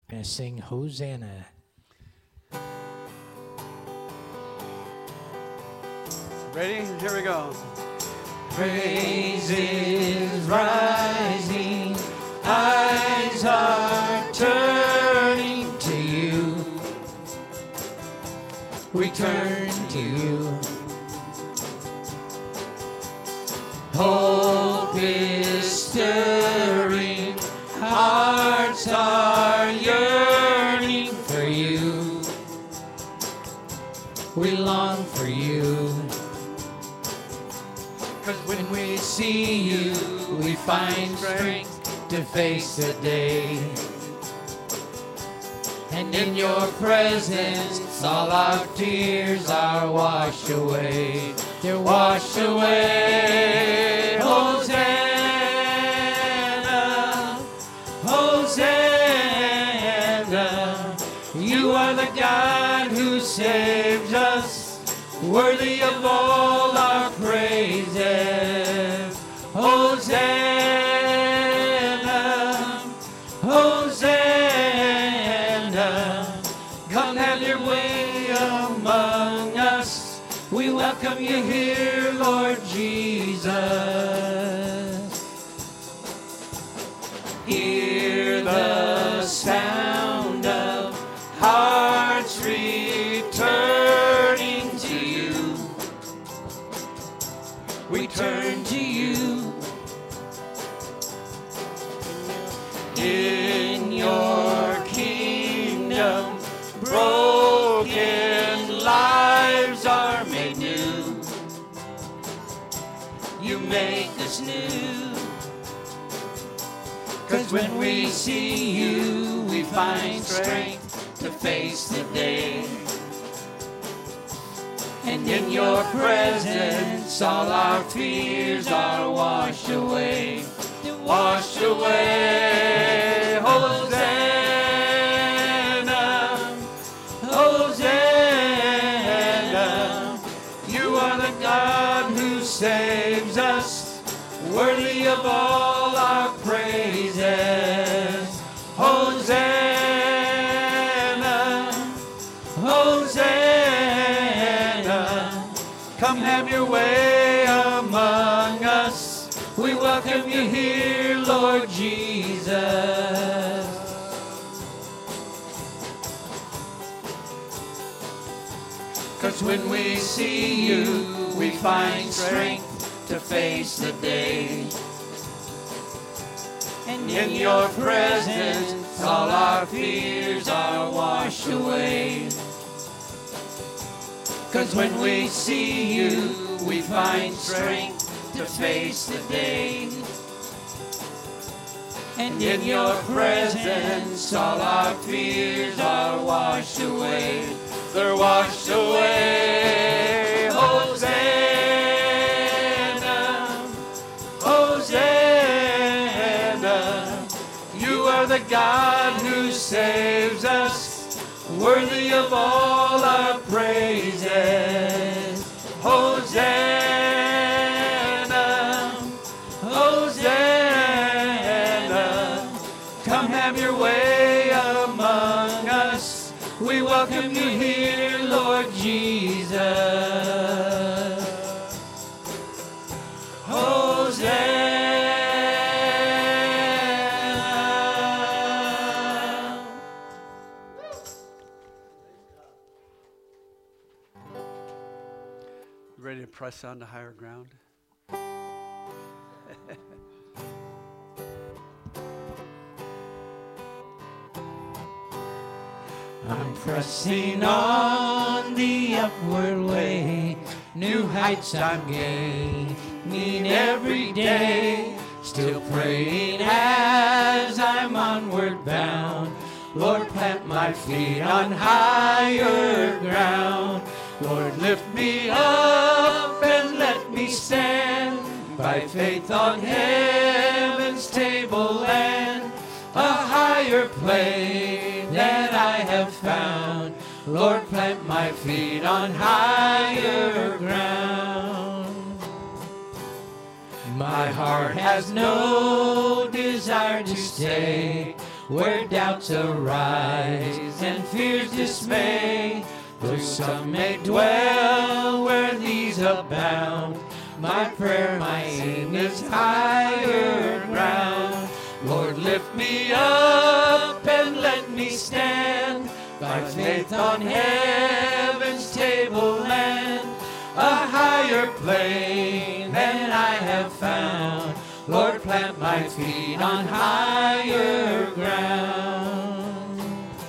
and sing Hosanna. Ready? Here we go. Praise is rising, eyes are turning to you. We turn to you. Hope is stirring, hearts are yearning for you. We long for you. 'Cause when we see you, we find strength to face the day. And in your presence, all our tears are washed away. They're washed away. Hosanna, Hosanna. You are the God who saves us, worthy of all our praises. Hosanna, Hosanna. Come have your way among us. We welcome you here, Lord Jesus. Hear the sound of hearts returning to you. We turn to you. In your kingdom, broken lives are made new. You make us new. 'Cause when we see you, we find strength to face the day. And in your presence, all our fears are washed away. Washed away. Hosanna, Hosanna. You are the God who saves us, worthy of all our praises. Hosanna, Hosanna. Come have your way among us. We welcome you here, Lord Jesus. 'Cause when we see you, we find strength to face the day. And in your presence, all our fears are washed away. 'Cause when we see you, we find strength to face the day. And in your presence, all our fears are washed away. They're washed away. Hosanna, Hosanna. You are the God who saves us, worthy of all our praises. Hosanna, Hosanna. Come have your way among us. We welcome you here, Lord Jesus. Hosanna. Ready to press on to higher ground? I'm pressing on the upward way, new heights I'm gaining every day, still praying as I'm onward bound. Lord, plant my feet on higher ground. Lord, lift me up and let me stand by faith on heaven's tableland, a higher plane that I have found. Lord, plant my feet on higher ground. My heart has no desire to stay where doubts arise and fears dismay. Though some may dwell where these abound, my prayer, my aim is higher ground. Lord, lift me up and let me stand by faith on heaven's tableland, a higher plane than I have found. Lord, plant my feet on higher ground.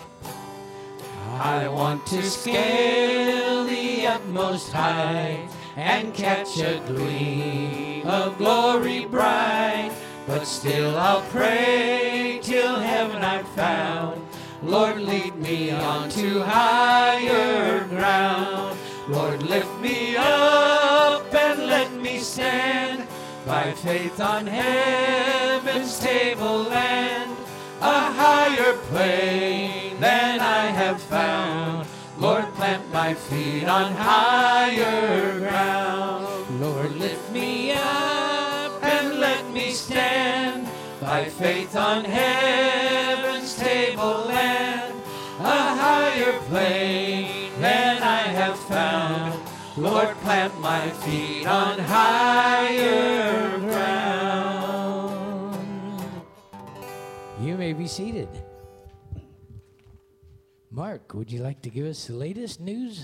I want to scale the utmost height and catch a gleam of glory bright. But still I'll pray till heaven I'm found. Lord, lead me on to higher ground. Lord, lift me up and let me stand by faith on heaven's tableland, a higher plane than I have found. Lord, plant my feet on higher ground. Lord, lift me up and let me stand by faith on heaven's tableland, a higher plane than I have found. Lord, plant my feet on higher ground. You may be seated. Mark, would you like to give us the latest news?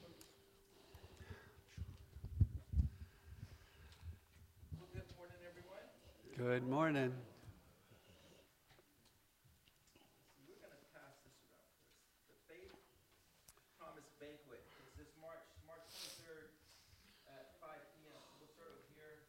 Good morning, everyone. Good morning. We're going to pass this around first. The Faith Promise Banquet is this March 23rd at 5 p.m. So we'll start over here.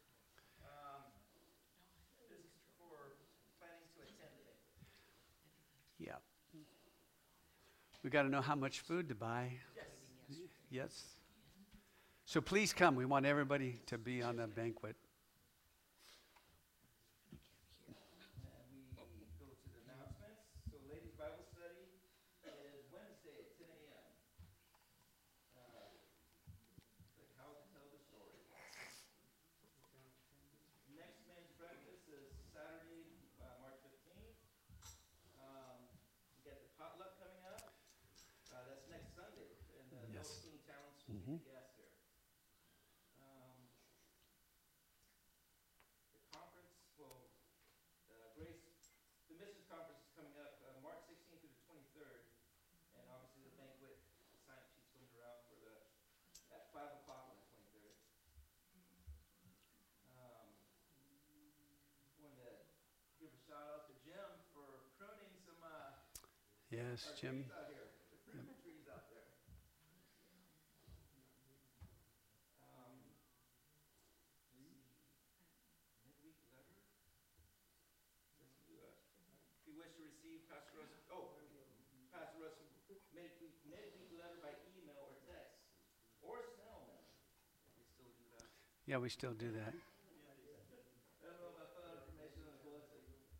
This is for planning to attend the banquet. Yeah. We got to know how much food to buy. Yes. Yes. So please come. We want everybody to be on the banquet. And we go to the announcements. So ladies' Bible study is Wednesday at 10 a.m. Like how to tell the story. Next men's breakfast is Saturday, March 15th. We got the potluck coming up. That's next Sunday, and Yes. those teen talents will be the guests there. The conference, Grace, the missions conference is coming up March 16th through the 23rd, and obviously the banquet, the sign sheet's going around for at 5 o'clock on the 23rd. Wanted to give a shout out to Jim for pruning some Yes, our Jim. trees out here, the fruit trees out there. Midweek letter. Let's do that. If you wish to receive Pastor Russ' midweek letter by email or text or snail mail. We still do that. Yeah, we still do that. I don't know about the information on the bulletin.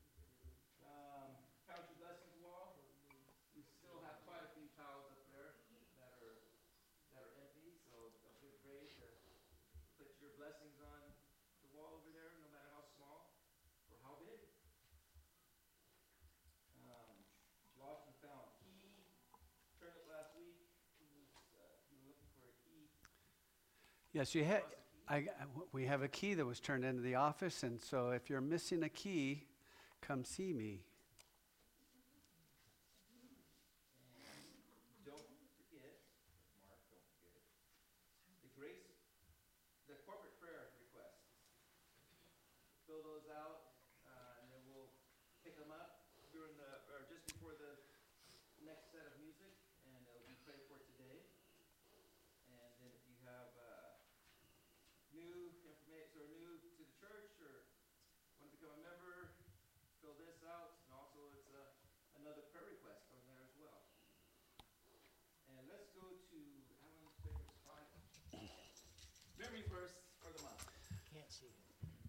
Count your blessings wall. We still have quite a few towels up there that are empty, so a good way to put your blessings on the wall over there, no matter how small or how big. Lost and found key. Turned up last week. You were looking for a key. Yes, we have a key that was turned into the office, and so if you're missing a key, come see me. Don't forget, Mark, don't forget, the corporate prayer requests. Fill those out, and then we'll pick them up just before the next set of music, and we pray for today. And then if you have new information or new to the church or want to become a member, fill this out, and also it's another prayer request on there as well. And let's go to Alan's favorite spot. Memory verse for the month. Can't see it.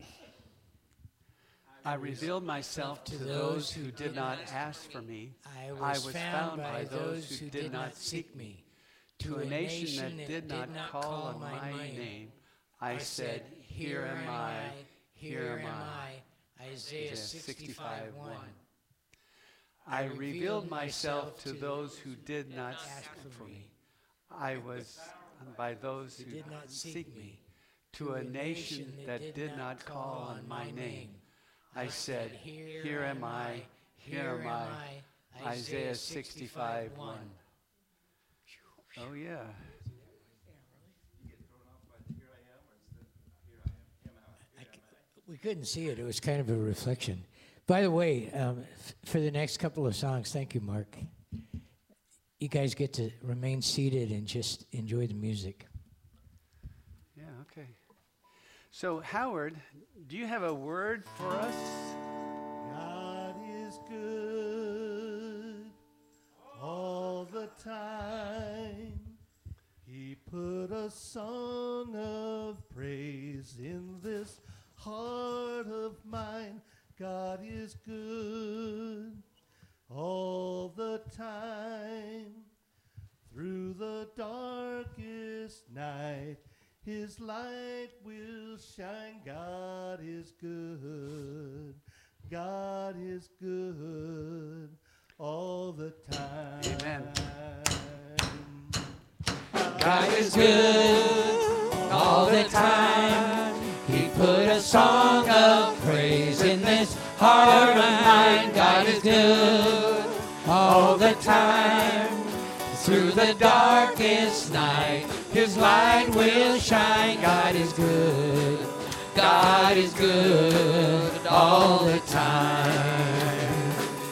I revealed myself to those who did not ask for me. I was found by those who did not seek me. To a nation that did not call on my name, I said, Here am I, here am I. Isaiah 65:1. I revealed myself to those who did not ask for me. I was by those who did not seek me. To a nation that did not call on my name, I said, here am I, here am I. Isaiah 65:1. Oh, yeah. We couldn't see it. It was kind of a reflection. By the way, for the next couple of songs, thank you, Mark. You guys get to remain seated and just enjoy the music. Yeah, okay. So, Howard, do you have a word for us? God is good all the time. He put a song of praise in this heart of mine. God is good all the time. Through the darkest night, His light will shine. God is good. God is good all the time. Amen. God is good all the time. He put a song of praise in this heart of mine. God is good all the time. Through the darkest night, His light will shine. God is good. God is good all the time.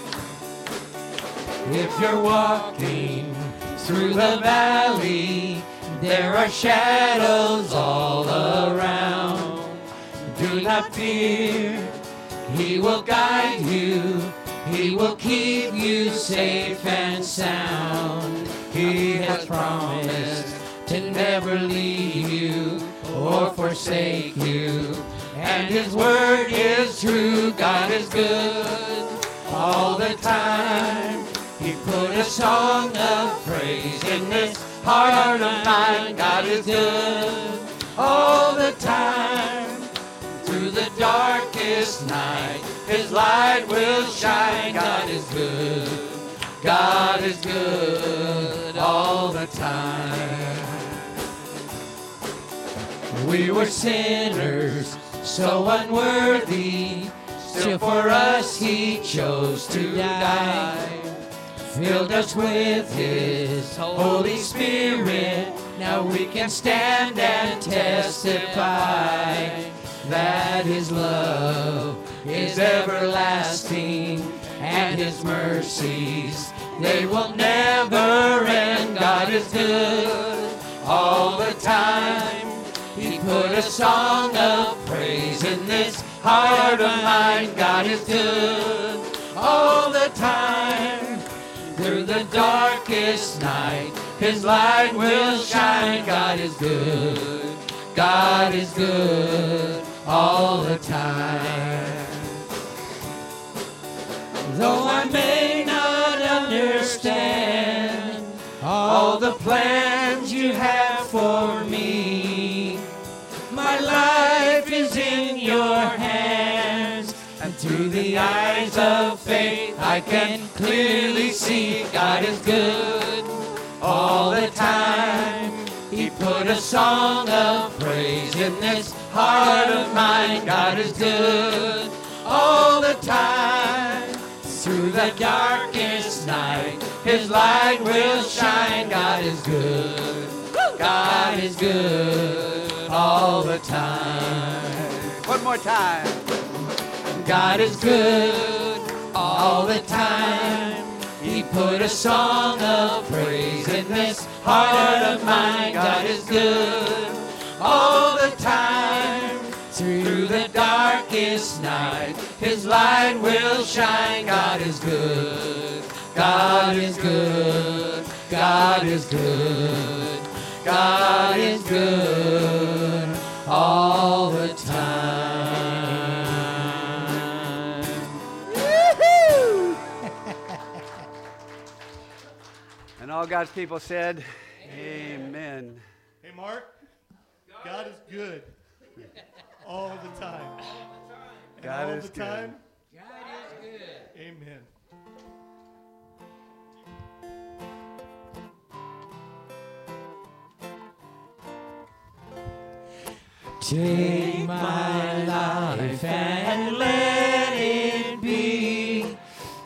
If you're walking through the valley, there are shadows all around. Do not fear, He will guide you. He will keep you safe and sound. He has promised to never leave you or forsake you. And His word is true. God is good all the time. He put a song of praise in this heart of mine. God is good all the time. Through the darkest night, His light will shine. God is good. God is good all the time. We were sinners, so unworthy. Still for us He chose to die. Filled us with His Holy Spirit. Now we can stand and testify that His love is everlasting, and His mercies, they will never end. God is good all the time. He put a song of praise in this heart of mine. God is good all the time. Through the darkest night, His light will shine. God is good. God is good all the time. Though I may not understand all the plans You have for me, my life is in Your hands, and through the eyes of faith I can clearly see God is good all the time. He put a song of praise in this heart of mine. God is good all the time. Through the darkest night, His light will shine. God is good. God is good all the time. One more time. God is good all the time. He put a song of praise in this heart of mine. God is good all the time. Through the darkest night, His light will shine. God is good. God is good. God is good. God is good all the time. Woo-hoo! And all God's people said, Amen. Hey, Mark, God is good all the time. God all is the good. time. God is good. Amen. Take my life and let it be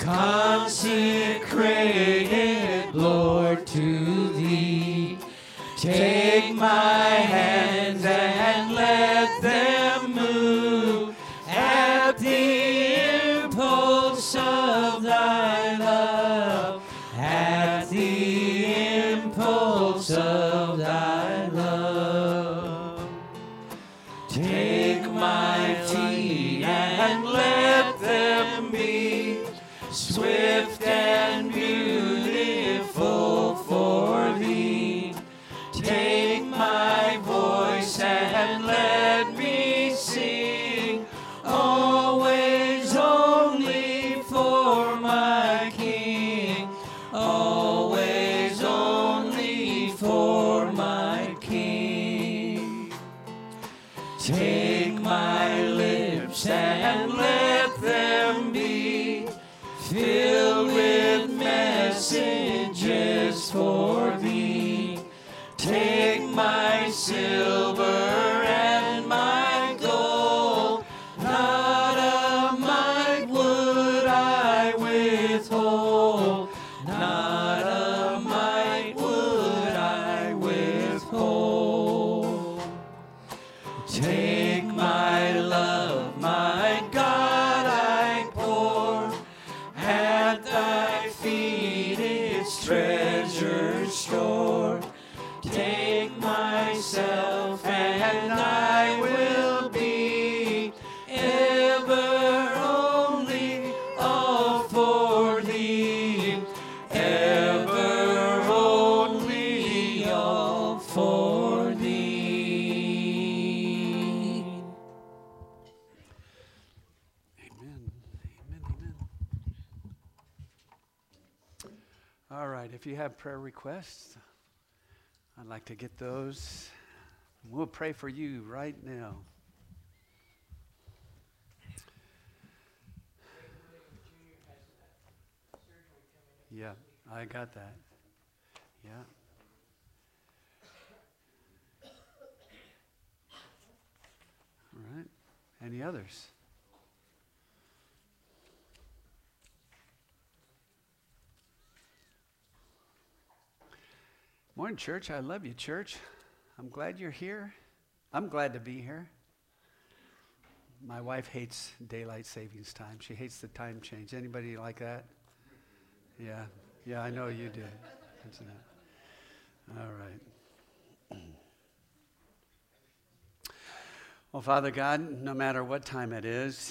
consecrated, Lord, to Thee. Take my hands and let them move at the impulse of Thy love, at the impulse of Thy love. Take my feet and let them be swift and beautiful for Thee. Take my voice and let me sing, always only for my King, always only for my King. Take my lips and let them be filled with messages for Thee. Take my silver and my gold, not a mite would I withhold, not a mite would I withhold. Take my love, my God, I pour at Thy feet, its treasure store. Take myself and I will be ever only all for Thee, ever only all for Thee. Amen. Amen. Amen. All right, if you have prayer requests, I'd like to get those. We'll pray for you right now. Yeah, I got that. Yeah. All right. Any others? Morning, church. I love you, church. I'm glad you're here. I'm glad to be here. My wife hates daylight savings time. She hates the time change. Anybody like that? Yeah. Yeah, I know you do. All right. Well, Father God, no matter what time it is,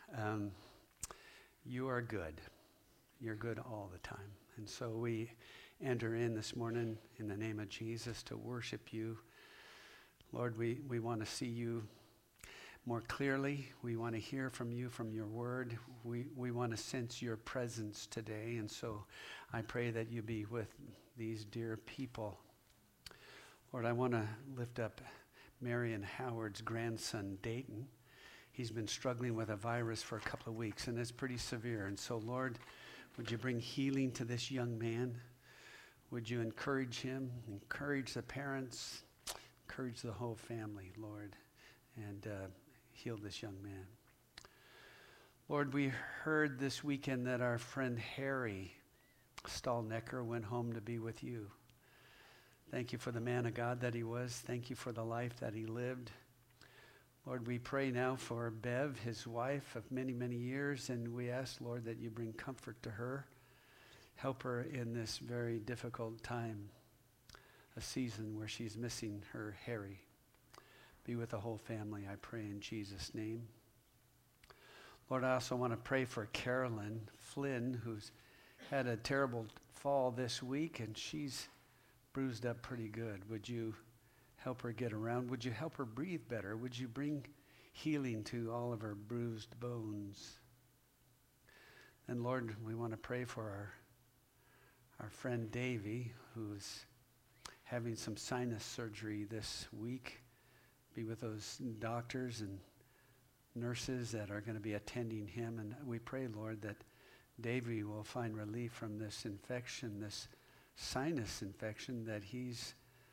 you are good. You're good all the time. And so we enter in this morning in the name of Jesus to worship you. Lord, we want to see you more clearly. We want to hear from you, from your word. We want to sense your presence today. And so I pray that you be with these dear people. Lord, I want to lift up Marion Howard's grandson, Dayton. He's been struggling with a virus for a couple of weeks, and it's pretty severe. And so, Lord, would you bring healing to this young man? Would you encourage him, encourage the parents, encourage the whole family, Lord, and heal this young man. Lord, we heard this weekend that our friend Harry Stallnecker went home to be with you. Thank you for the man of God that he was. Thank you for the life that he lived. Lord, we pray now for Bev, his wife of many, many years, and we ask, Lord, that you bring comfort to her. Help her in this very difficult time, a season where she's missing her Harry. Be with the whole family, I pray in Jesus' name. Lord, I also want to pray for Carolyn Flynn, who's had a terrible fall this week, and she's bruised up pretty good. Would you help her get around? Would you help her breathe better? Would you bring healing to all of her bruised bones? And Lord, we want to pray for our friend Davy, who's having some sinus surgery this week. Be with those doctors and nurses that are going to be attending him. And we pray, Lord, that Davy will find relief from this infection, this sinus infection that he's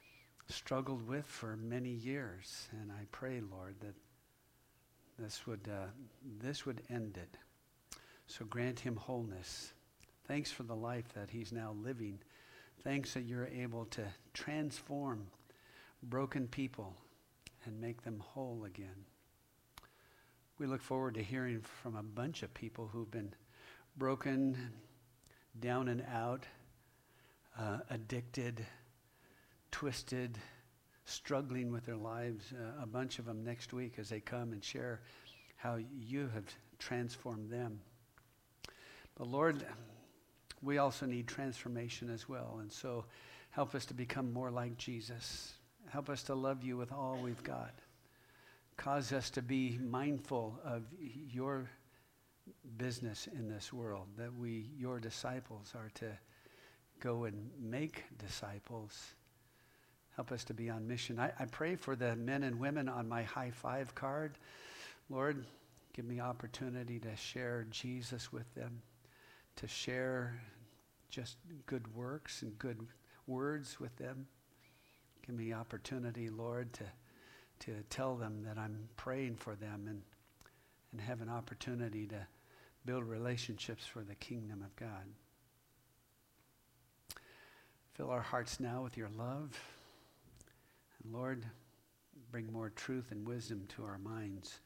struggled with for many years. And I pray, Lord, that this would end it. So grant him wholeness. Thanks for the life that he's now living. Thanks that you're able to transform broken people and make them whole again. We look forward to hearing from a bunch of people who've been broken, down and out, addicted, twisted, struggling with their lives. A bunch of them next week as they come and share how you have transformed them. But Lord, we also need transformation as well. And so help us to become more like Jesus. Help us to love you with all we've got. Cause us to be mindful of your business in this world, that we, your disciples, are to go and make disciples. Help us to be on mission. I pray for the men and women on my high five card. Lord, give me opportunity to share Jesus with them, to share just good works and good words with them. Give me opportunity, Lord, to tell them that I'm praying for them and have an opportunity to build relationships for the kingdom of God. Fill our hearts now with your love. And Lord, bring more truth and wisdom to our minds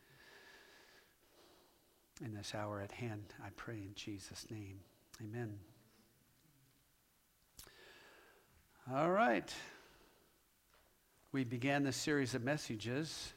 in this hour at hand. I pray in Jesus' name. Amen. All right. We began this series of messages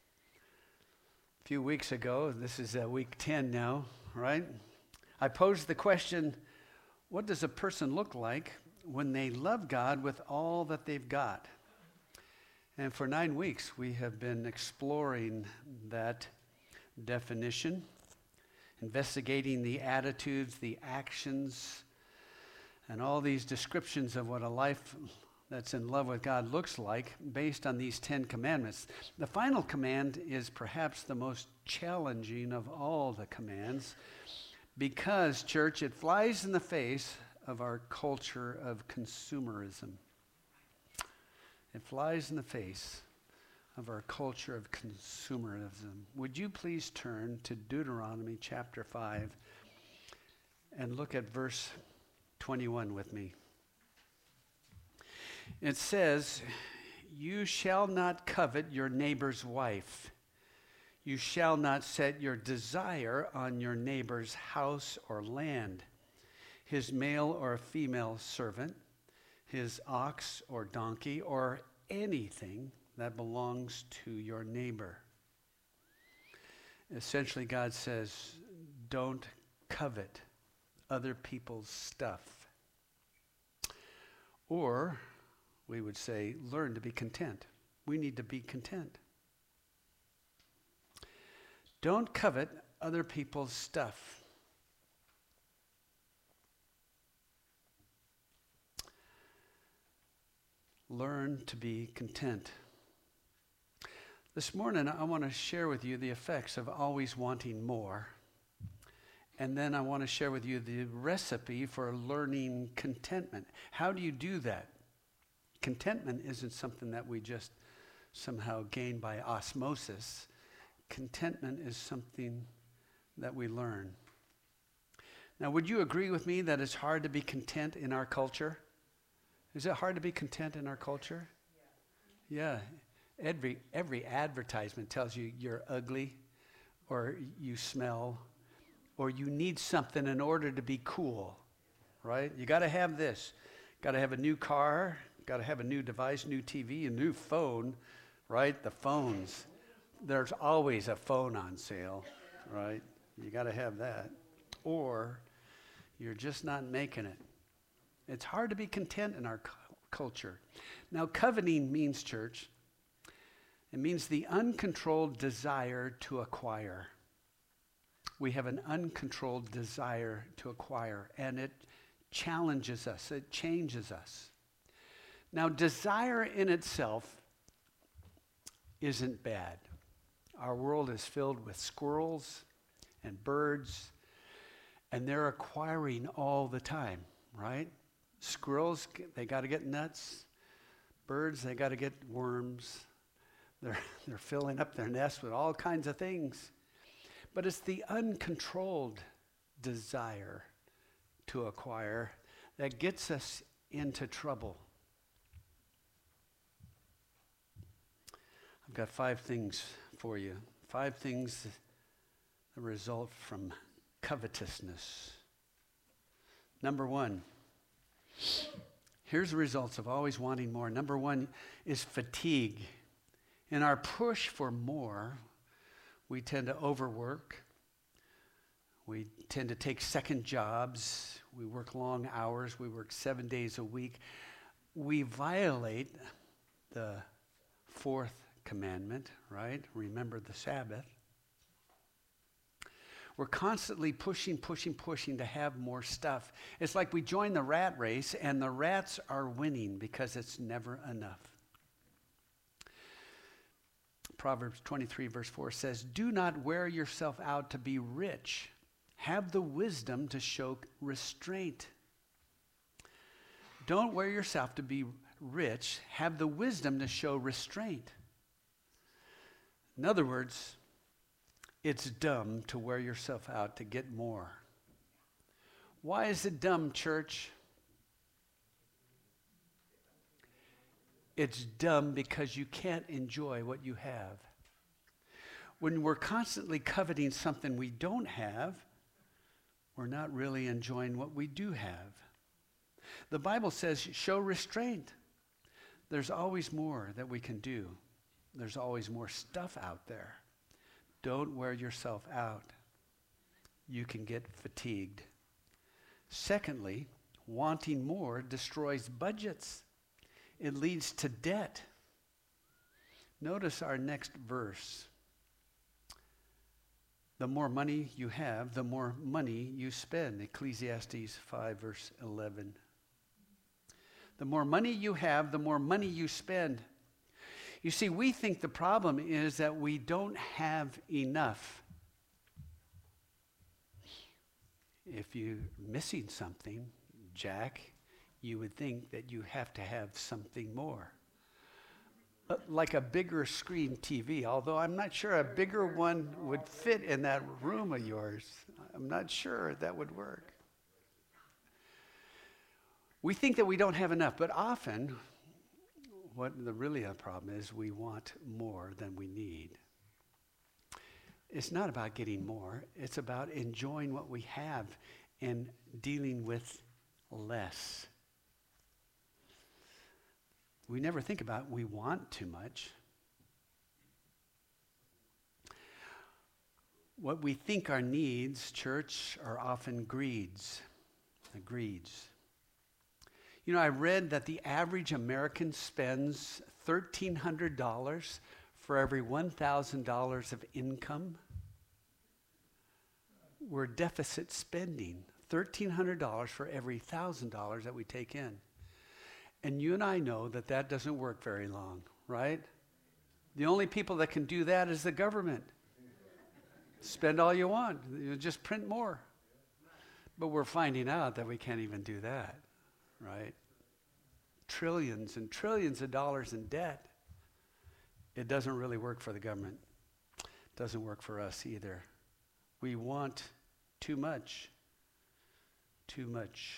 a few weeks ago. This is week 10 now, right? I posed the question, what does a person look like when they love God with all that they've got? And for 9 weeks, we have been exploring that definition, investigating the attitudes, the actions, and all these descriptions of what a life that's in love with God looks like based on these 10 commandments. The final command is perhaps the most challenging of all the commands because, church, it flies in the face of our culture of consumerism. It flies in the face of our culture of consumerism. Would you please turn to Deuteronomy chapter 5 and look at verse 21 with me. It says, "You shall not covet your neighbor's wife. You shall not set your desire on your neighbor's house or land, his male or female servant, his ox or donkey, or anything that belongs to your neighbor." Essentially, God says, don't covet other people's stuff. Or we would say, learn to be content. We need to be content. Don't covet other people's stuff. Learn to be content. This morning, I want to share with you the effects of always wanting more. And then I want to share with you the recipe for learning contentment. How do you do that? Contentment isn't something that we just somehow gain by osmosis. Contentment is something that we learn. Now, would you agree with me that it's hard to be content in our culture? Is it hard to be content in our culture? Yeah. Every advertisement tells you you're ugly, or you smell, or you need something in order to be cool, right? You got to have this. Got to have a new car, got to have a new device, new TV, a new phone, right? The phones. There's always a phone on sale, right? You got to have that. Or you're just not making it. It's hard to be content in our culture. Now, coveting means, church, it means the uncontrolled desire to acquire. We have an uncontrolled desire to acquire, and it challenges us. It changes us. Now, desire in itself isn't bad. Our world is filled with squirrels and birds, and they're acquiring all the time, right? Squirrels, they got to get nuts. Birds, they got to get worms. They're filling up their nest with all kinds of things. But it's the uncontrolled desire to acquire that gets us into trouble. I've got 5 things for you. 5 things that result from covetousness. Number 1. Here's the results of always wanting more. Number 1 is fatigue. In our push for more, we tend to overwork. We tend to take second jobs. We work long hours. We work 7 days a week. We violate the 4th commandment, right? Remember the Sabbath. We're constantly pushing to have more stuff. It's like we join the rat race and the rats are winning because it's never enough. Proverbs 23 verse 4 says, "Do not wear yourself out to be rich. Have the wisdom to show restraint." Don't wear yourself to be rich. Have the wisdom to show restraint. In other words, it's dumb to wear yourself out to get more. Why is it dumb, church? It's dumb because you can't enjoy what you have. When we're constantly coveting something we don't have, we're not really enjoying what we do have. The Bible says, show restraint. There's always more that we can do. There's always more stuff out there. Don't wear yourself out. You can get fatigued. Secondly, wanting more destroys budgets. It leads to debt. Notice our next verse. The more money you have, the more money you spend. Ecclesiastes 5 verse 11. The more money you have, the more money you spend. You see, we think the problem is that we don't have enough. If you're missing something, Jack, you would think that you have to have something more. Like a bigger screen TV, although I'm not sure a bigger one would fit in that room of yours. I'm not sure that would work. We think that we don't have enough, but often what the really a problem is, we want more than we need. It's not about getting more. It's about enjoying what we have and dealing with less. We never think about we want too much. What we think are needs, church, are often greeds. You know, I read that the average American spends $1,300 for every $1,000 of income. We're deficit spending $1,300 for every $1,000 that we take in. And you and I know that that doesn't work very long, right? The only people that can do that is the government. Spend all you want. You just print more. But we're finding out that we can't even do that, right? Trillions and trillions of dollars in debt. It doesn't really work for the government. It doesn't work for us either. We want too much. Too much.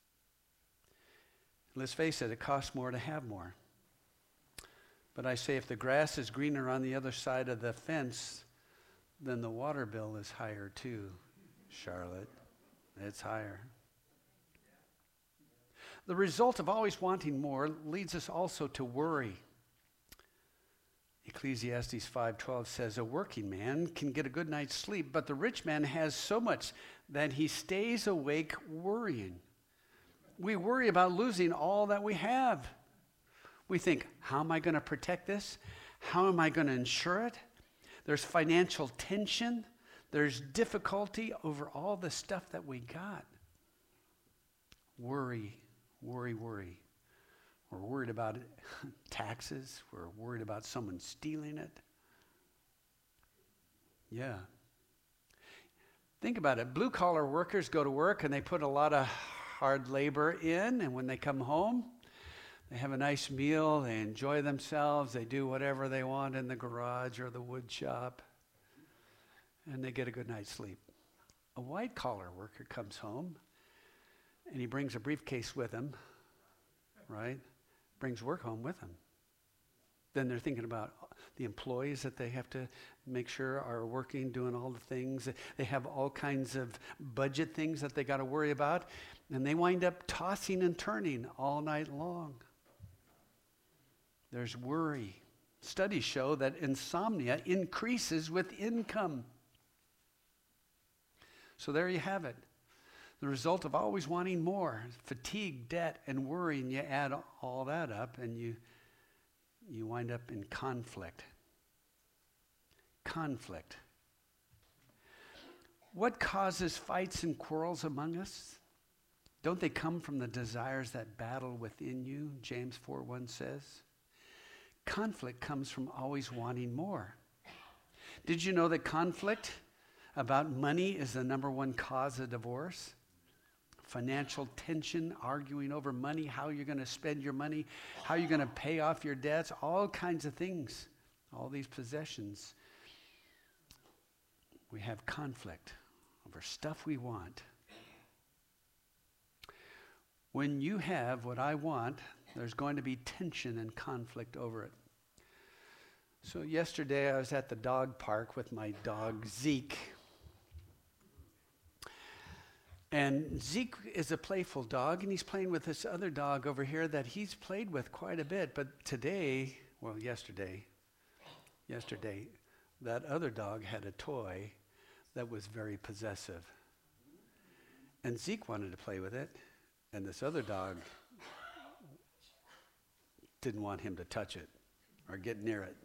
Let's face it, it costs more to have more. But I say if the grass is greener on the other side of the fence, then the water bill is higher too, Charlotte. It's higher. The result of always wanting more leads us also to worry. Ecclesiastes 5:12 says, "A working man can get a good night's sleep, but the rich man has so much that he stays awake worrying." We worry about losing all that we have. We think, how am I going to protect this? How am I going to insure it? There's financial tension. There's difficulty over all the stuff that we got. Worry. We're worried about it. Taxes. We're worried about someone stealing it. Yeah. Think about it. Blue-collar workers go to work and they put a lot of hard labor in, and when they come home, They have a nice meal, they enjoy themselves, they do whatever they want in the garage or the wood shop, and they get a good night's sleep. A white-collar worker comes home, and he brings a briefcase with him, right? Brings work home with him. Then they're thinking about the employees that they have to make sure are working, doing all the things. They have all kinds of budget things that they got to worry about, and they wind up tossing and turning all night long. There's worry. Studies show that insomnia increases with income. So there you have it. The result of always wanting more, fatigue, debt, and worry, and you add all that up, and you wind up in conflict. Conflict. What causes fights and quarrels among us? Don't they come from the desires that battle within you? James 4:1 says. Conflict comes from always wanting more. Did you know that conflict about money is the number one cause of divorce? Financial tension, arguing over money, how you're going to spend your money, how you're going to pay off your debts, all kinds of things, all these possessions. We have conflict over stuff we want. When you have what I want, there's going to be tension and conflict over it. So yesterday I was at the dog park with my dog Zeke. And Zeke is a playful dog, and he's playing with this other dog over here that he's played with quite a bit. But yesterday, that other dog had a toy that was very possessive. And Zeke wanted to play with it, and this other dog didn't want him to touch it or get near it.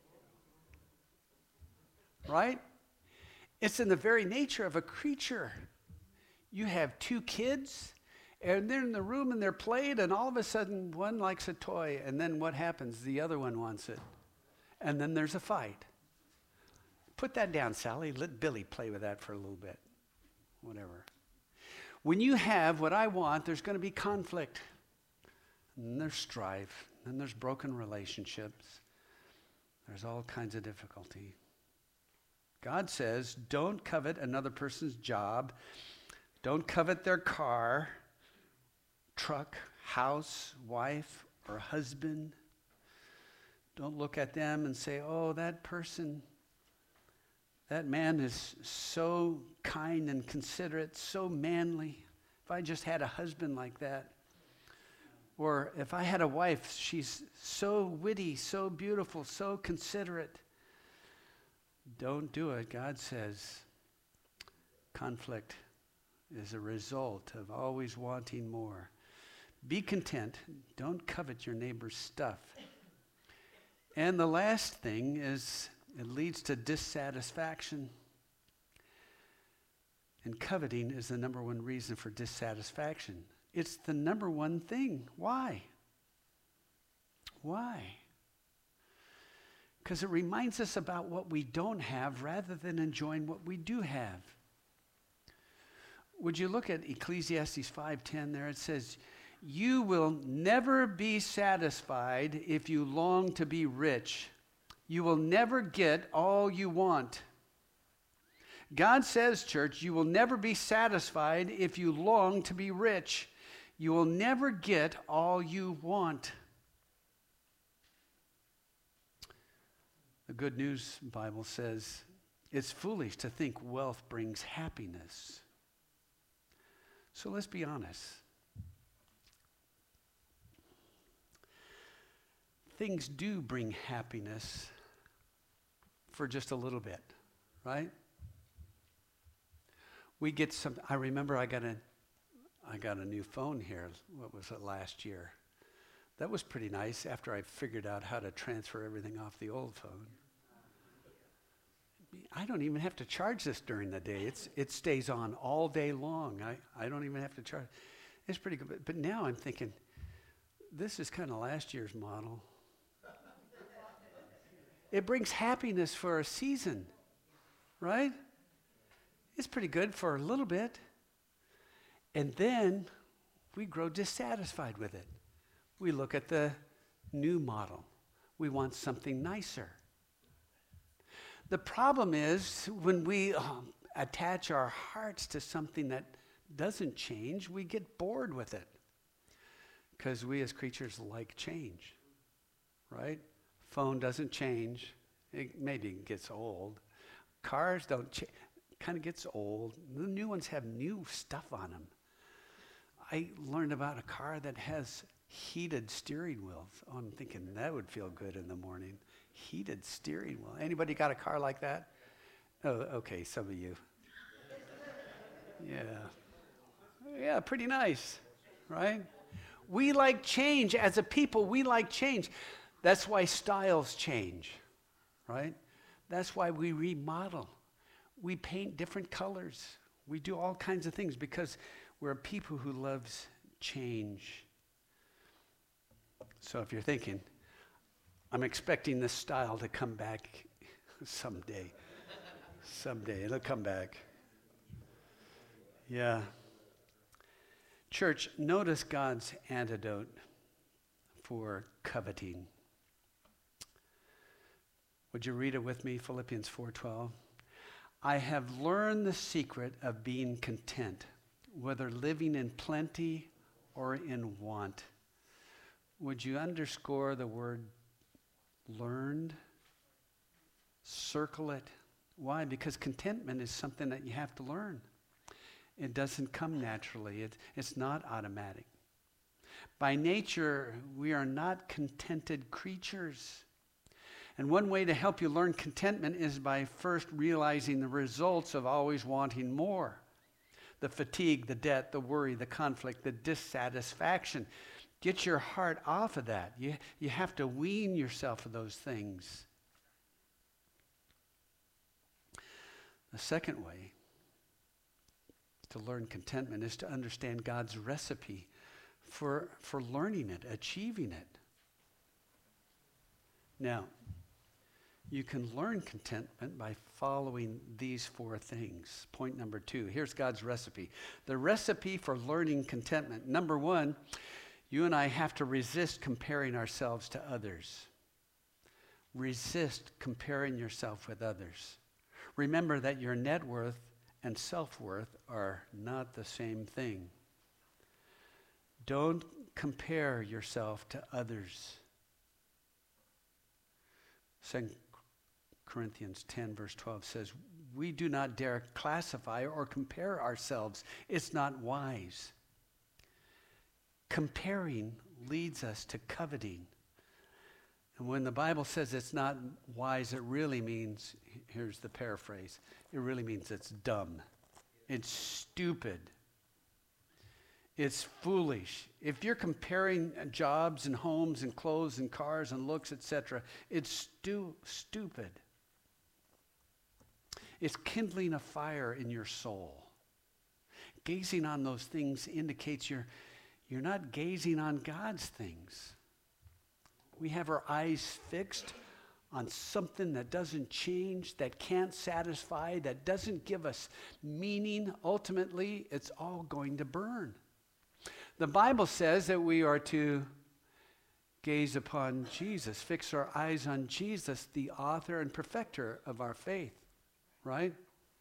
Right? It's in the very nature of a creature. You have two kids, and they're in the room and they're playing, and all of a sudden one likes a toy, and then what happens? The other one wants it. And then there's a fight. Put that down, Sally. Let Billy play with that for a little bit. Whatever. When you have what I want, there's going to be conflict. And there's strife. And there's broken relationships. There's all kinds of difficulty. God says, don't covet another person's job. Don't covet their car, truck, house, wife, or husband. Don't look at them and say, oh, that person, that man is so kind and considerate, so manly. If I just had a husband like that. Or if I had a wife, she's so witty, so beautiful, so considerate. Don't do it. God says conflict is a result of always wanting more. Be content. Don't covet your neighbor's stuff. And the last thing is it leads to dissatisfaction. And coveting is the number one reason for dissatisfaction. It's the number one thing. Why? Why? Because it reminds us about what we don't have rather than enjoying what we do have. Would you look at Ecclesiastes 5:10 there? It says, you will never be satisfied if you long to be rich. You will never get all you want. God says, church, you will never be satisfied if you long to be rich. You will never get all you want. The Good News Bible says, it's foolish to think wealth brings happiness. So let's be honest. Things do bring happiness for just a little bit, right? We get some, I remember I got a new phone here, what was it, last year. That was pretty nice after I figured out how to transfer everything off the old phone. I don't even have to charge this during the day. It stays on all day long. I don't even have to charge. It's pretty good. But now I'm thinking, this is kind of last year's model. It brings happiness for a season, right? It's pretty good for a little bit. And then we grow dissatisfied with it. we look at the new model. We want something nicer. The problem is when we attach our hearts to something that doesn't change, we get bored with it. Because we as creatures like change, right? Phone doesn't change. It maybe gets old. Cars don't change. Kind of gets old. The new ones have new stuff on them. I learned about a car that has heated steering wheels. Oh, I'm thinking that would feel good in the morning. Heated steering wheel. Anybody got a car like that? Oh, okay, some of you. Yeah, pretty nice, right? We like change. As a people, we like change. That's why styles change, right? That's why we remodel. We paint different colors. We do all kinds of things because we're a people who loves change. So if you're thinking, I'm expecting this style to come back someday. Someday, it'll come back. Yeah. Church, notice God's antidote for coveting. Would you read it with me? Philippians 4:12. I have learned the secret of being content, whether living in plenty or in want. Would you underscore the word learned? Circle it. Why? Because contentment is something that you have to learn. It doesn't come naturally. It's not automatic. By nature, we are not contented creatures. And one way to help you learn contentment is by first realizing the results of always wanting more. The fatigue, the debt, the worry, the conflict, the dissatisfaction. Get your heart off of that. You have to wean yourself of those things. The second way to learn contentment is to understand God's recipe for learning it, achieving it. Now, you can learn contentment by following these 4 things. Point number 2, here's God's recipe. The recipe for learning contentment. Number 1, you and I have to resist comparing ourselves to others. Resist comparing yourself with others. Remember that your net worth and self-worth are not the same thing. Don't compare yourself to others. 2 Corinthians 10 verse 12 says, we do not dare classify or compare ourselves. It's not wise. Comparing leads us to coveting. And when the Bible says it's not wise, it really means, here's the paraphrase, it really means it's dumb. It's stupid. It's foolish. If you're comparing jobs and homes and clothes and cars and looks, etc., it's stupid. It's kindling a fire in your soul. Gazing on those things indicates you're not gazing on God's things. We have our eyes fixed on something that doesn't change, that can't satisfy, that doesn't give us meaning. Ultimately, it's all going to burn. The Bible says that we are to gaze upon Jesus, fix our eyes on Jesus, the author and perfecter of our faith, right?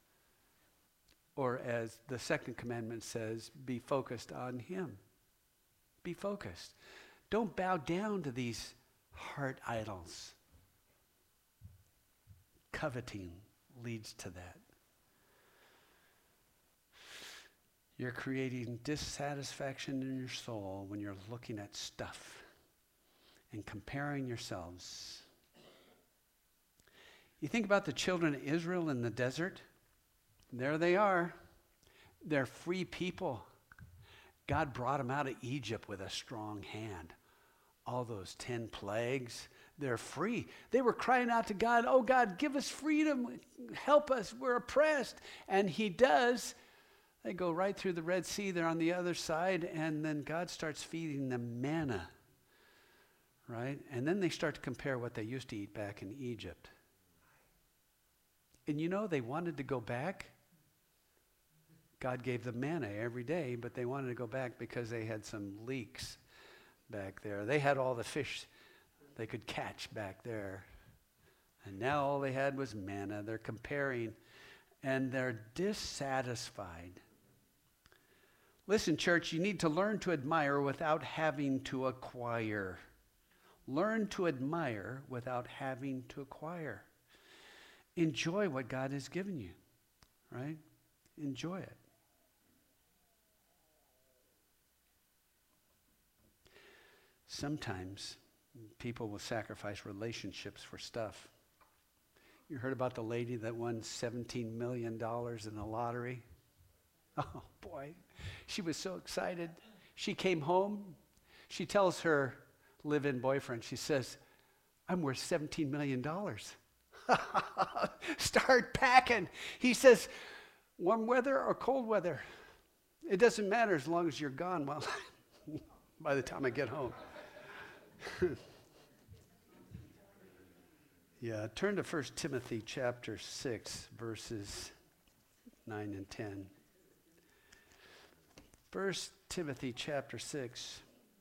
Or as the second commandment says, be focused on him. Be focused. Don't bow down to these heart idols. Coveting leads to that. You're creating dissatisfaction in your soul when you're looking at stuff and comparing yourselves. You think about the children of Israel in the desert. There they are. They're free people. God brought them out of Egypt with a strong hand. All those 10 plagues, they're free. They were crying out to God, oh God, give us freedom. Help us. We're oppressed. And he does. They go right through the Red Sea. They're on the other side. And then God starts feeding them manna. Right? And then they start to compare what they used to eat back in Egypt. And you know, they wanted to go back. God gave them manna every day, but they wanted to go back because they had some leaks back there. They had all the fish they could catch back there. And now all they had was manna. They're comparing, and they're dissatisfied. Listen, church, you need to learn to admire without having to acquire. Learn to admire without having to acquire. Enjoy what God has given you, right? Enjoy it. Sometimes people will sacrifice relationships for stuff. You heard about the lady that won $17 million in the lottery? Oh, boy. She was so excited. She came home. She tells her live-in boyfriend, she says, I'm worth $17 million. Start packing. He says, warm weather or cold weather? It doesn't matter as long as you're gone by the time I get home. Yeah, turn to 1 Timothy chapter 6, verses 9 and 10. 1 Timothy chapter 6.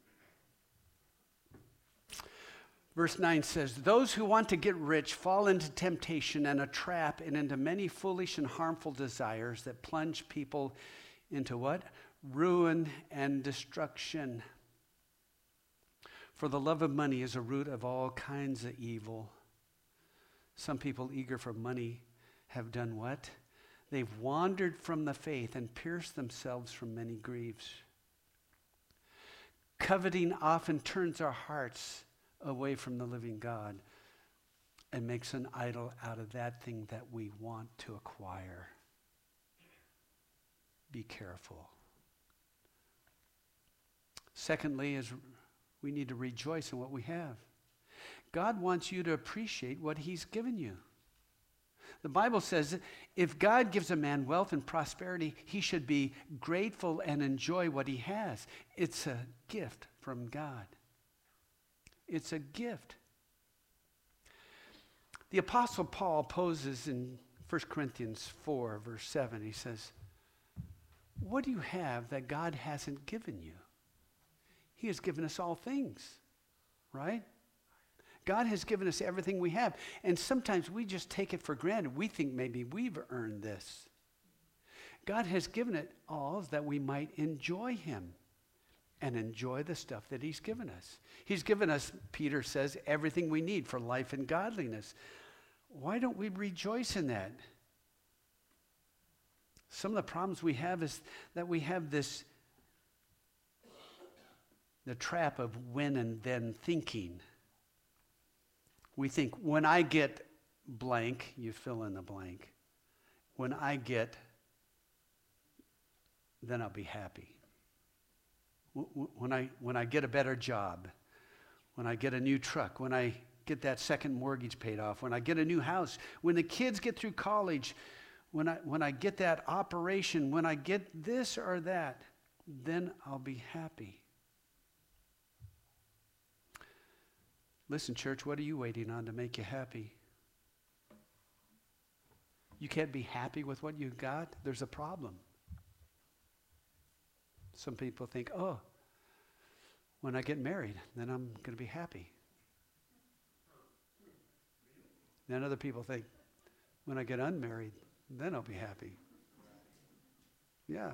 Verse 9 says, those who want to get rich fall into temptation and a trap and into many foolish and harmful desires that plunge people into what? Ruin and destruction. For the love of money is a root of all kinds of evil. Some people eager for money have done what? They've wandered from the faith and pierced themselves from many griefs. Coveting often turns our hearts away from the living God and makes an idol out of that thing that we want to acquire. Be careful. Secondly, is we need to rejoice in what we have. God wants you to appreciate what he's given you. The Bible says that if God gives a man wealth and prosperity, he should be grateful and enjoy what he has. It's a gift from God. It's a gift. The Apostle Paul poses in 1 Corinthians 4, verse 7. He says, what do you have that God hasn't given you? He has given us all things, right? God has given us everything we have. And sometimes we just take it for granted. We think maybe we've earned this. God has given it all that we might enjoy him and enjoy the stuff that he's given us. He's given us, Peter says, everything we need for life and godliness. Why don't we rejoice in that? Some of the problems we have is that we have the trap of when and then thinking. We think, when I get blank, you fill in the blank. When I get, then I'll be happy. When I get a better job, when I get a new truck, when I get that second mortgage paid off, when I get a new house, when the kids get through college, when I get that operation, when I get this or that, then I'll be happy. Listen, church, what are you waiting on to make you happy? You can't be happy with what you've got? There's a problem. Some people think, oh, when I get married, then I'm going to be happy. Then other people think, when I get unmarried, then I'll be happy. Yeah.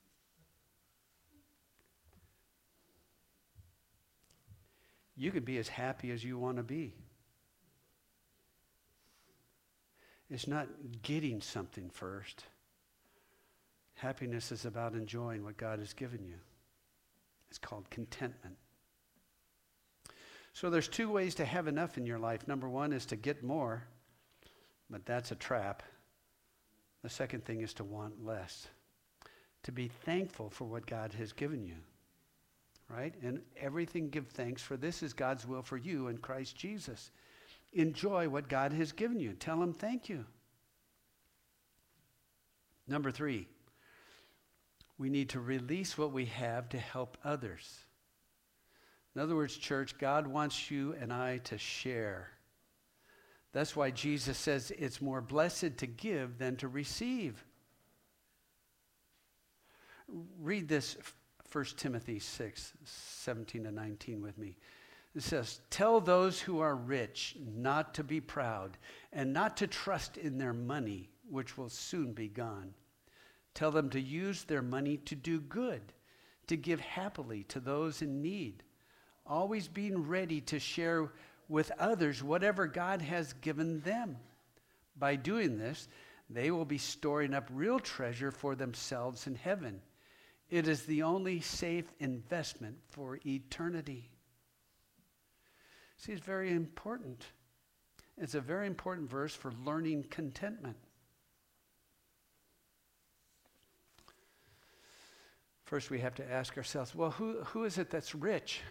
You can be as happy as you want to be. It's not getting something first. Happiness is about enjoying what God has given you. It's called contentment. So there's two ways to have enough in your life. Number one is to get more, but that's a trap. The second thing is to want less. To be thankful for what God has given you. Right? And everything give thanks, for this is God's will for you in Christ Jesus. Enjoy what God has given you. Tell him thank you. Number 3, we need to release what we have to help others. In other words, church, God wants you and I to share. That's why Jesus says it's more blessed to give than to receive. Read this 1 Timothy 6:17-19 with me. It says, "Tell those who are rich not to be proud and not to trust in their money, which will soon be gone. Tell them to use their money to do good, to give happily to those in need, always being ready to share with others whatever God has given them. By doing this, they will be storing up real treasure for themselves in heaven. It is the only safe investment for eternity." See, it's very important. It's a very important verse for learning contentment. First, we have to ask ourselves, well, who is it that's rich?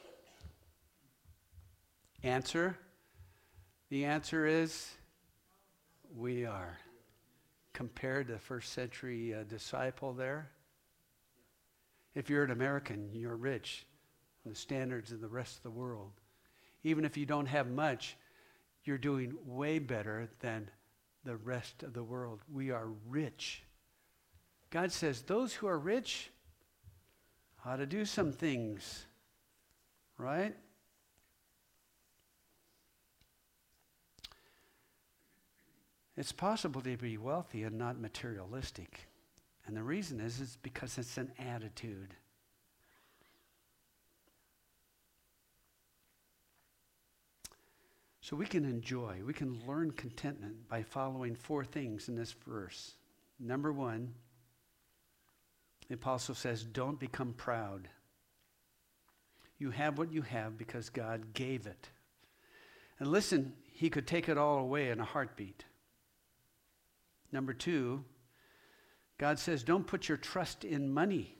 Answer. The answer is, we are. Compared to the first century disciple there, if you're an American, you're rich in the standards of the rest of the world. Even if you don't have much, you're doing way better than the rest of the world. We are rich. God says those who are rich ought to do some things, right? It's possible to be wealthy and not materialistic. And the reason is because it's an attitude. So we can enjoy, we can learn contentment by following 4 things in this verse. Number 1, the apostle says, don't become proud. You have what you have because God gave it. And listen, he could take it all away in a heartbeat. Number 2, God says, don't put your trust in money.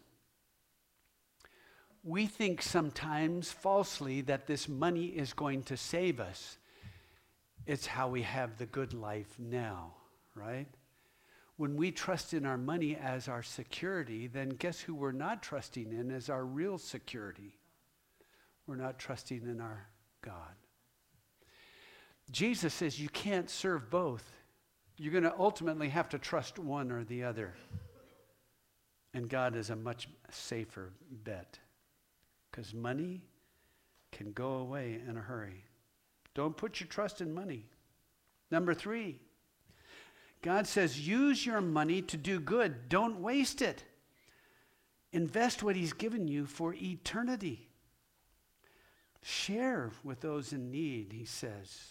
We think sometimes falsely that this money is going to save us. It's how we have the good life now, right? When we trust in our money as our security, then guess who we're not trusting in as our real security? We're not trusting in our God. Jesus says you can't serve both. You're going to ultimately have to trust one or the other. And God is a much safer bet, because money can go away in a hurry. Don't put your trust in money. Number 3, God says use your money to do good. Don't waste it. Invest what he's given you for eternity. Share with those in need, he says.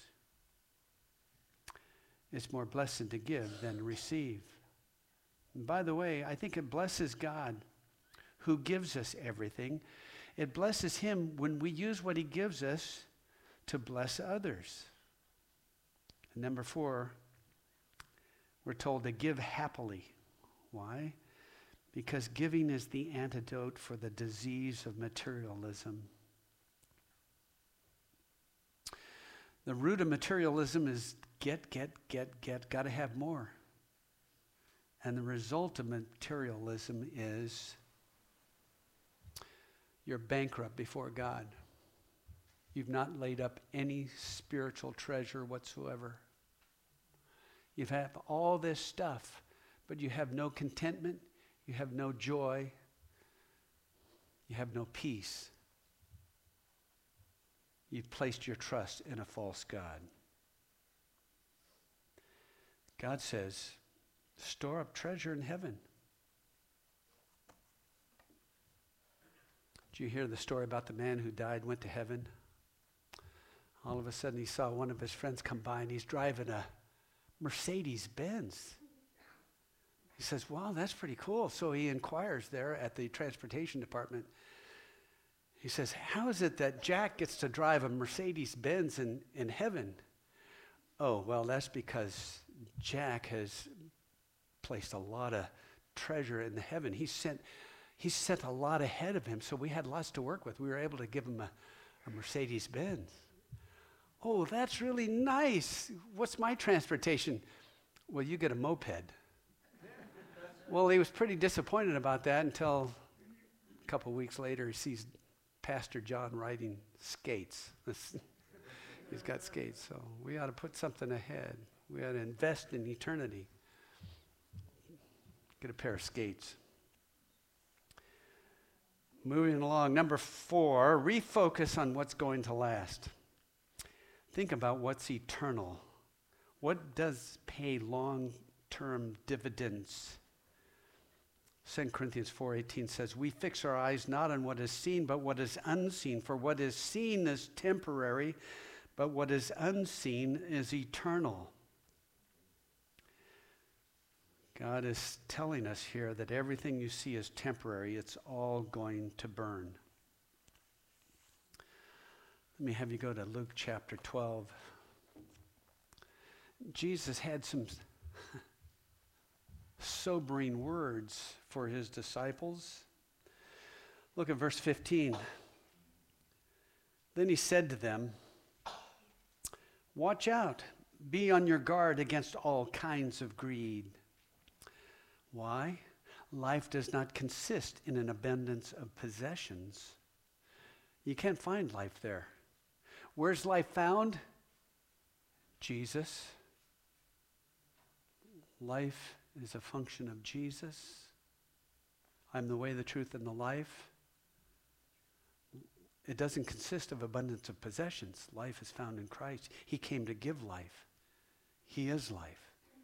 It's more blessed to give than to receive. And by the way, I think it blesses God who gives us everything. It blesses him when we use what he gives us to bless others. And number 4, we're told to give happily. Why? Because giving is the antidote for the disease of materialism. The root of materialism is get, got to have more. And the result of materialism is you're bankrupt before God. You've not laid up any spiritual treasure whatsoever. You have all this stuff, but you have no contentment, you have no joy, you have no peace. You've placed your trust in a false God. God says, store up treasure in heaven. Did you hear the story about the man who died, went to heaven? All of a sudden he saw one of his friends come by and he's driving a Mercedes-Benz. He says, wow, that's pretty cool. So he inquires there at the transportation department. He says, how is it that Jack gets to drive a Mercedes-Benz in heaven? Oh, well, that's because Jack has placed a lot of treasure in the heaven. He sent a lot ahead of him, so we had lots to work with. We were able to give him a Mercedes-Benz. Oh, that's really nice. What's my transportation? Well, you get a moped. Well, he was pretty disappointed about that until a couple weeks later he sees Pastor John riding skates. He's got skates, so we ought to put something ahead. We ought to invest in eternity. Get a pair of skates. Moving along, number 4, refocus on what's going to last. Think about what's eternal. What does pay long-term dividends? 2 Corinthians 4:18 says, we fix our eyes not on what is seen, but what is unseen. For what is seen is temporary, but what is unseen is eternal. God is telling us here that everything you see is temporary. It's all going to burn. Let me have you go to Luke chapter 12. Jesus had some sobering words for his disciples. Look at verse 15. Then he said to them, watch out, be on your guard against all kinds of greed. Why? Life does not consist in an abundance of possessions. You can't find life there. Where's life found? Jesus. Life is a function of Jesus. I'm the way, the truth, and the life. It doesn't consist of abundance of possessions. Life is found in Christ. He came to give life. He is life.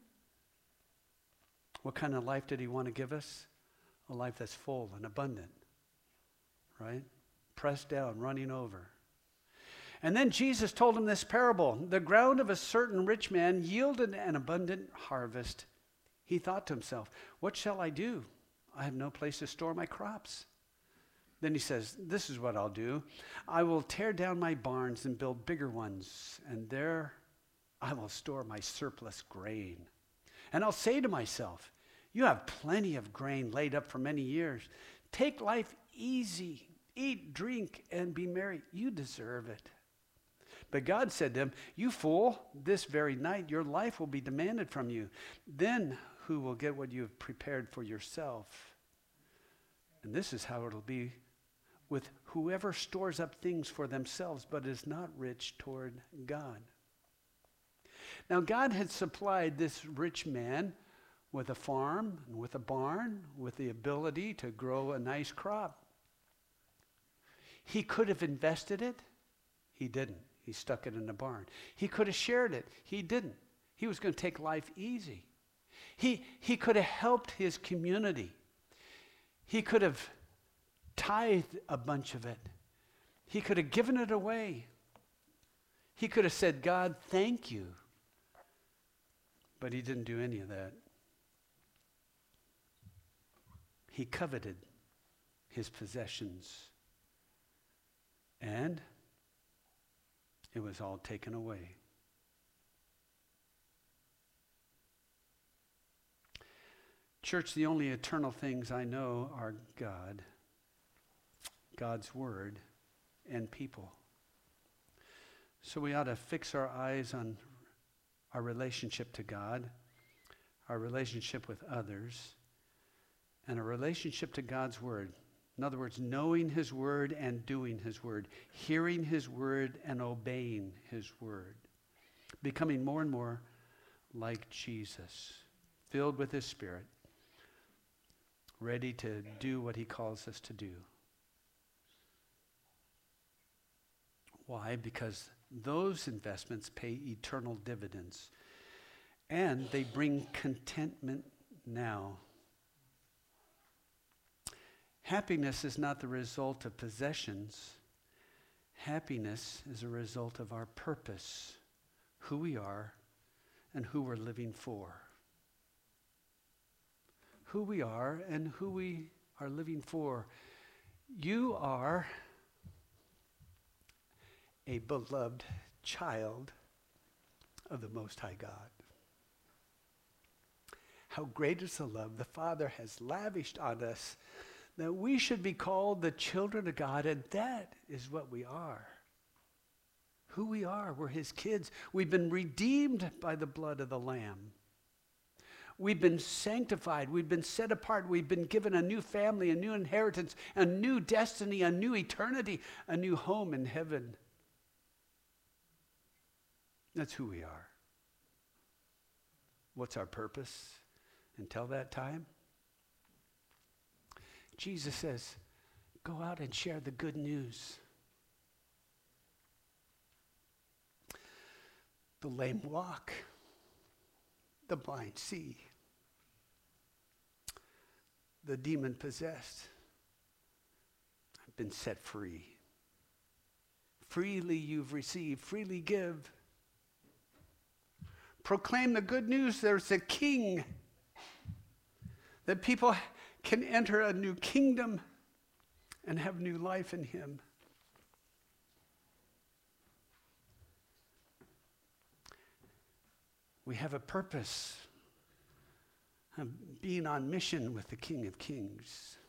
What kind of life did he want to give us? A life that's full and abundant, right? Pressed down, running over. And then Jesus told him this parable. The ground of a certain rich man yielded an abundant harvest. He thought to himself, what shall I do? I have no place to store my crops. Then he says, this is what I'll do. I will tear down my barns and build bigger ones, and there I will store my surplus grain. And I'll say to myself, you have plenty of grain laid up for many years. Take life easy. Eat, drink, and be merry. You deserve it. But God said to him, you fool, this very night your life will be demanded from you. Then who will get what you have prepared for yourself? And this is how it'll be with whoever stores up things for themselves but is not rich toward God. Now God had supplied this rich man with a farm, and with a barn, with the ability to grow a nice crop. He could have invested it. He didn't. He stuck it in the barn. He could have shared it. He didn't. He was going to take life easy. He could have helped his community. He could have tithed a bunch of it. He could have given it away. He could have said, God, thank you. But he didn't do any of that. He coveted his possessions. And it was all taken away. Church, the only eternal things I know are God, God's word, and people. So we ought to fix our eyes on our relationship to God, our relationship with others, and a relationship to God's word. In other words, knowing his word and doing his word, hearing his word and obeying his word, becoming more and more like Jesus, filled with his Spirit, ready to do what he calls us to do. Why? Because those investments pay eternal dividends, and they bring contentment now. Happiness is not the result of possessions. Happiness is a result of our purpose, who we are, and who we're living for. Who we are and who we are living for. You are a beloved child of the Most High God. How great is the love the Father has lavished on us, that we should be called the children of God, and that is what we are. Who we are, we're his kids. We've been redeemed by the blood of the Lamb. We've been sanctified. We've been set apart. We've been given a new family, a new inheritance, a new destiny, a new eternity, a new home in heaven. That's who we are. What's our purpose until that time? Jesus says, Go out and share the good news. The lame walk. The blind see. The demon possessed have been set free. Freely you've received, freely give. Proclaim the good news. There's a king. That people can enter a new kingdom and have new life in him. We have a purpose of being on mission with the King of Kings.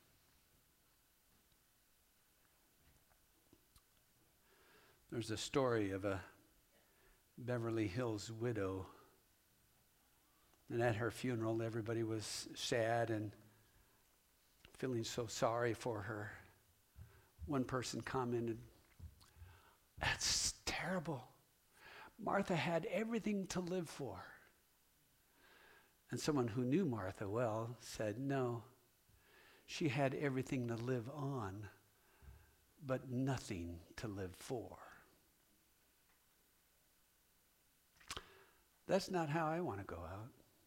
There's a story of a Beverly Hills widow. And at her funeral, everybody was sad and feeling so sorry for her. One person commented, "That's terrible. Martha had everything to live for." And someone who knew Martha well said, "No, she had everything to live on, but nothing to live for." That's not how I want to go out.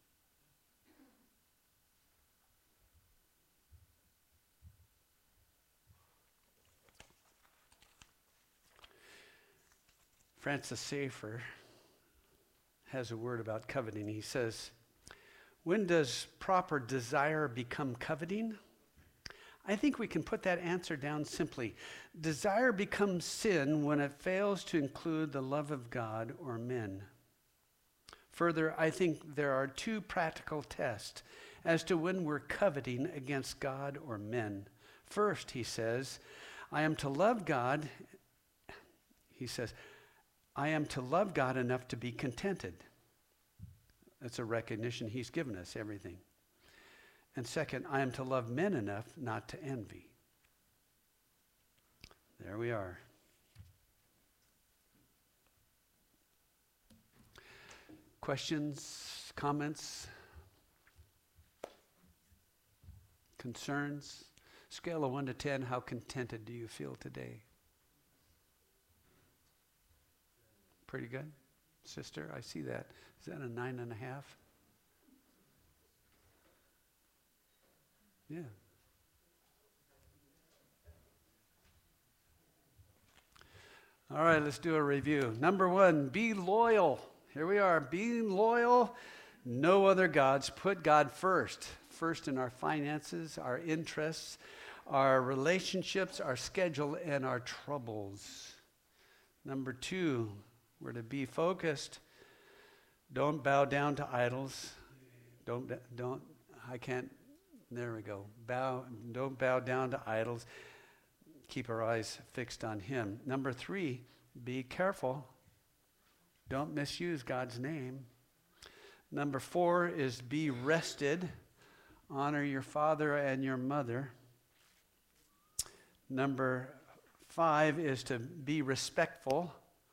Francis Schaeffer has a word about coveting. He says, when does proper desire become coveting? I think we can put that answer down simply. Desire becomes sin when it fails to include the love of God or men. Further, I think there are two practical tests as to when we're coveting against God or men. First, he says, I am to love God. He says, I am to love God enough to be contented. That's a recognition he's given us everything. And second, I am to love men enough not to envy. There we are. Questions, comments, concerns? Scale of 1 to 10, how contented do you feel today? Pretty good? Sister, I see that. Is that a 9.5? Yeah. All right, let's do a review. Number 1, be loyal. Here we are, being loyal, no other gods. Put God first. First in our finances, our interests, our relationships, our schedule, and our troubles. Number 2, we're to be focused. Don't bow down to idols. There we go. Don't bow down to idols. Keep our eyes fixed on him. Number 3, be careful. Don't misuse God's name. Number 4 is be rested. Honor your father and your mother. Number 5 is to be respectful.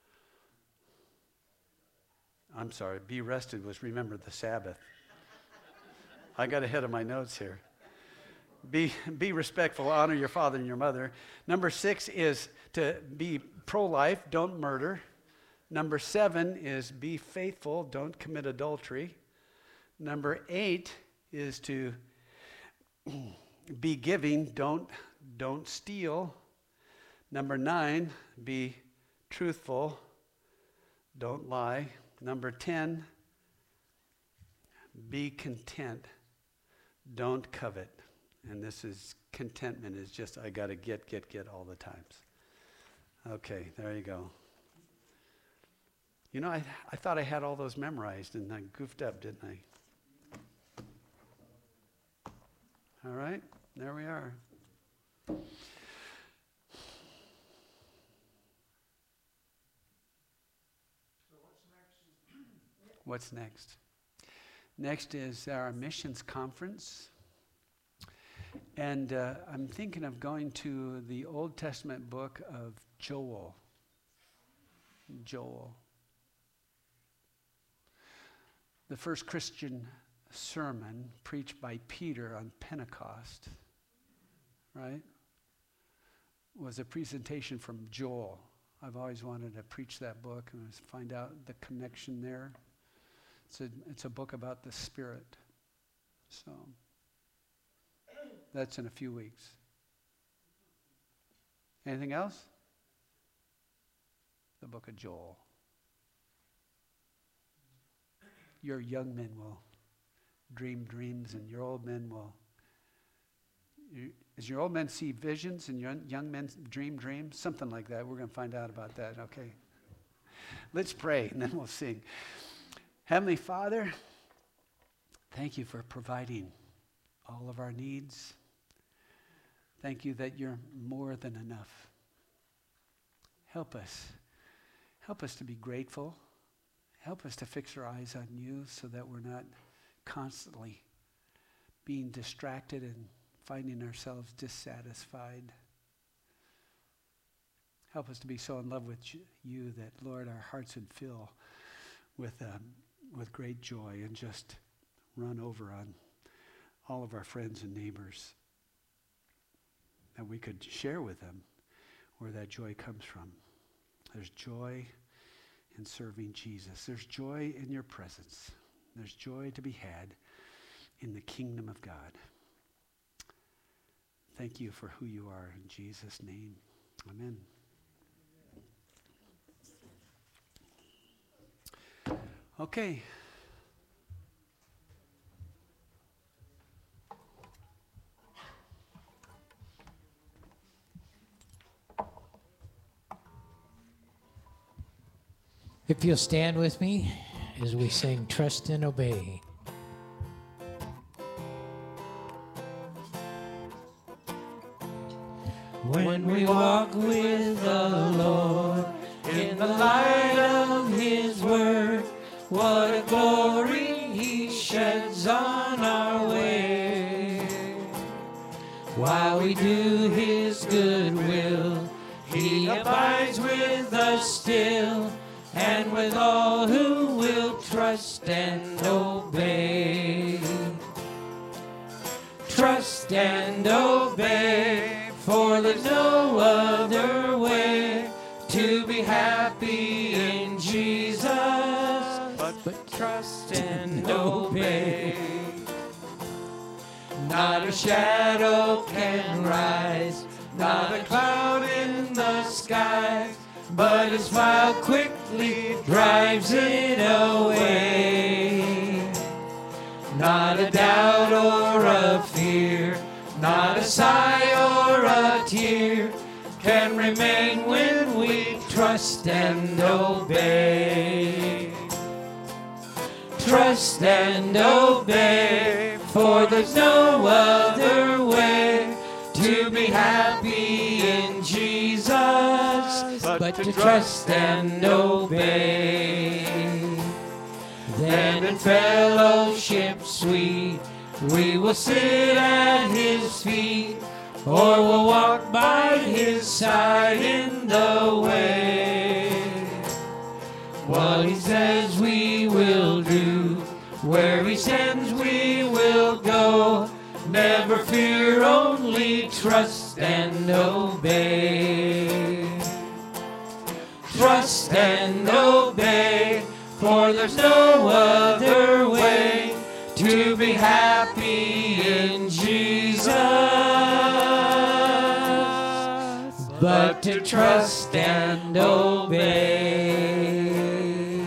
I'm sorry, be rested was remember the Sabbath. I got ahead of my notes here. Be respectful, honor your father and your mother. Number 6 is to be pro-life, don't murder. Number 7 is be faithful, don't commit adultery. Number 8 is to be giving, don't steal. Number 9, be truthful, don't lie. Number 10, be content, don't covet. And this is, contentment is just, I got to get all the times. Okay, there you go. You know, I thought I had all those memorized, and I goofed up, didn't I? All right, there we are. What's next? Next is our missions conference. And I'm thinking of going to the Old Testament book of Joel. The first Christian sermon preached by Peter on Pentecost, right? was a presentation from Joel. I've always wanted to preach that book and find out the connection there. It's a book about the Spirit. So that's in a few weeks. Anything else? The book of Joel. Your young men will dream dreams, and your old men will. As your old men see visions and your young men dream dreams, something like that. We're going to find out about that, okay? Let's pray, and then we'll sing. Heavenly Father, thank you for providing all of our needs. Thank you that you're more than enough. Help us. Help us to be grateful. Help us to fix our eyes on you so that we're not constantly being distracted and finding ourselves dissatisfied. Help us to be so in love with you that, Lord, our hearts would fill with great joy and just run over on all of our friends and neighbors, that we could share with them where that joy comes from. There's joy in serving Jesus. There's joy in your presence. There's joy to be had in the kingdom of God. Thank you for who you are. In Jesus' name, amen. Okay. If you'll stand with me as we sing Trust and Obey. When we walk with the Lord in the light of His word, what a glory He sheds on our way. While we do His good will, He abides with us still, and with all who will trust and obey. Trust and obey, for there's no other way to be happy in Jesus but trust and obey. Not a shadow can rise, not a cloud in the sky, but His smile quickly drives it away. Not a doubt or a fear, not a sigh or a tear can remain when we trust and obey. Trust and obey, for there's no other way to be happy in Jesus but to trust and obey. Then in fellowship sweet we will sit at His feet, or we'll walk by His side in the way. What He says we will do, where He sends we will go. Never fear, only trust and obey. Trust and obey, for there's no other way to be happy in Jesus but to trust and obey.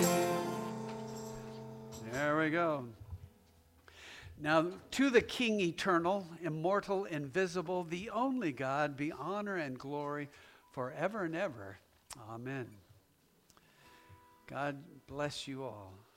There we go. Now, to the King eternal, immortal, invisible, the only God, be honor and glory forever and ever. Amen. God bless you all.